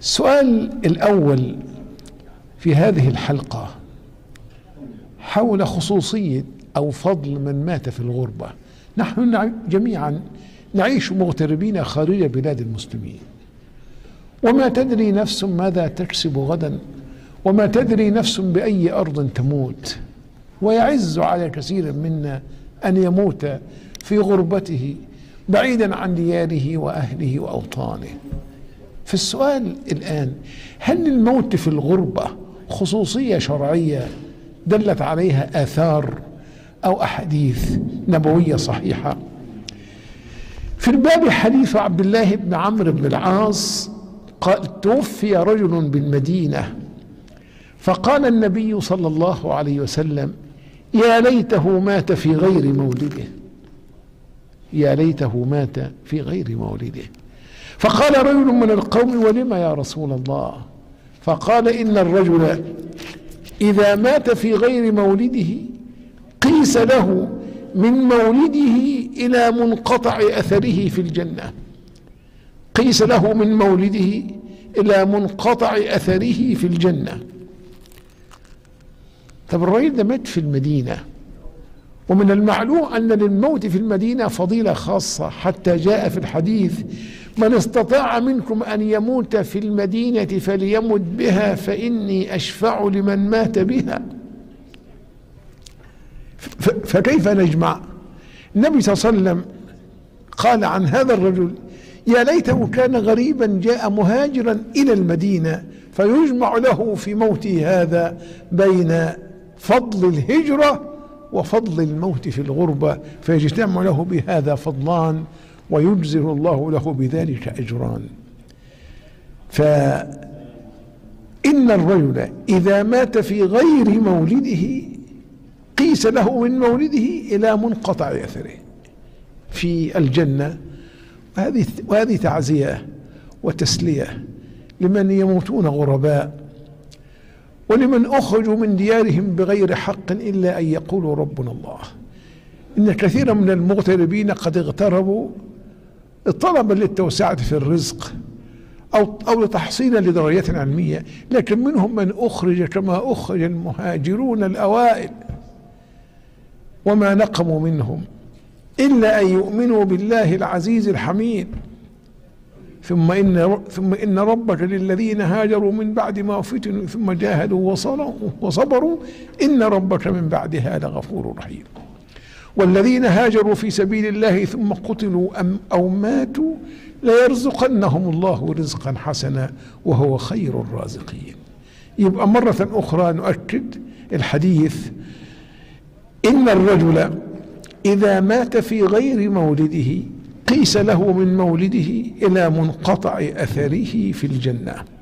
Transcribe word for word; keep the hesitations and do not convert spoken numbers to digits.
السؤال الأول في هذه الحلقة حول خصوصية أو فضل من مات في الغربة. نحن جميعا نعيش مغتربين خارج بلاد المسلمين، وما تدري نفس ماذا تكسب غدا، وما تدري نفس بأي أرض تموت. ويعز على كثير منا أن يموت في غربته بعيدا عن دياره وأهله وأوطانه. في السؤال الآن، هل الموت في الغربة خصوصية شرعية دلت عليها آثار أو أحاديث نبوية صحيحة؟ في الباب حديث عبد الله بن عمرو بن العاص قال: توفي رجل بالمدينة فقال النبي صلى الله عليه وسلم: يا ليته مات في غير مولده، يا ليته مات في غير مولده. فقال رجل من القوم: ولم يا رسول الله؟ فقال: إن الرجل إذا مات في غير مولده قيس له من مولده إلى منقطع أثره في الجنة، قيس له من مولده إلى منقطع أثره في الجنة. طب الرجل ده مات في المدينة، ومن المعلوم أن للموت في المدينة فضيلة خاصة، حتى جاء في الحديث: من استطاع منكم أن يموت في المدينة فليمت بها فإني أشفع لمن مات بها. فكيف نجمع؟ النبي صلى الله عليه وسلم قال عن هذا الرجل: يا ليته كان غريبا جاء مهاجرا إلى المدينة، فيجمع له في موته هذا بين فضل الهجرة وفضل الموت في الغربة، فيجتمع له بهذا فضلان ويجزر الله له بذلك أجران. فإن الرجل إذا مات في غير مولده قيس له من مولده إلى منقطع أثره في الجنة. وهذه وهذه تعزية وتسلية لمن يموتون غرباء، ولمن أخرجوا من ديارهم بغير حق إلا أن يقولوا ربنا الله. إن كثيرا من المغتربين قد اغتربوا طلبا للتوسعة في الرزق أو أو لتحصيلا لدرجات علمية، لكن منهم من أخرج كما أخرج المهاجرون الأوائل، وما نقموا منهم إلا أن يؤمنوا بالله العزيز الحميد. ثم إن ثم إن ربك للذين هاجروا من بعد ما فتنوا ثم جاهدوا وصبروا إن ربك من بعدها لغفور رحيم. والذين هاجروا في سبيل الله ثم قتلوا أم أو ماتوا ليرزقنهم الله رزقا حسنا وهو خير الرازقين. يبقى مرة أخرى نؤكد الحديث: إن الرجل إذا مات في غير مولده قيس له من مولده إلى منقطع أثره في الجنة.